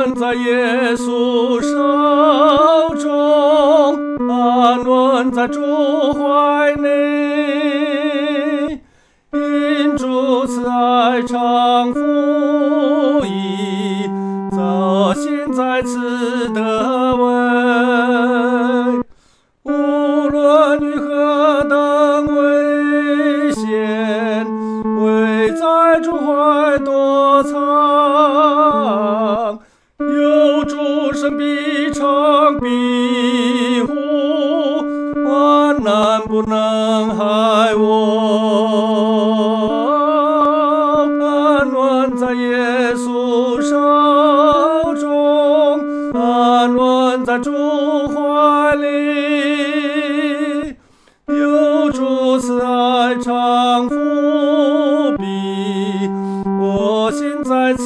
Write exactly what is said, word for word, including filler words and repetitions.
稳在耶稣手中，安稳在主怀里。因主慈爱常服役，则心在此得位。无论遇何等危险，唯在主怀躲藏。有主神必常庇护，万难不能害我。安稳在耶稣手中，安稳在主怀里。有主慈爱常覆庇，我心在此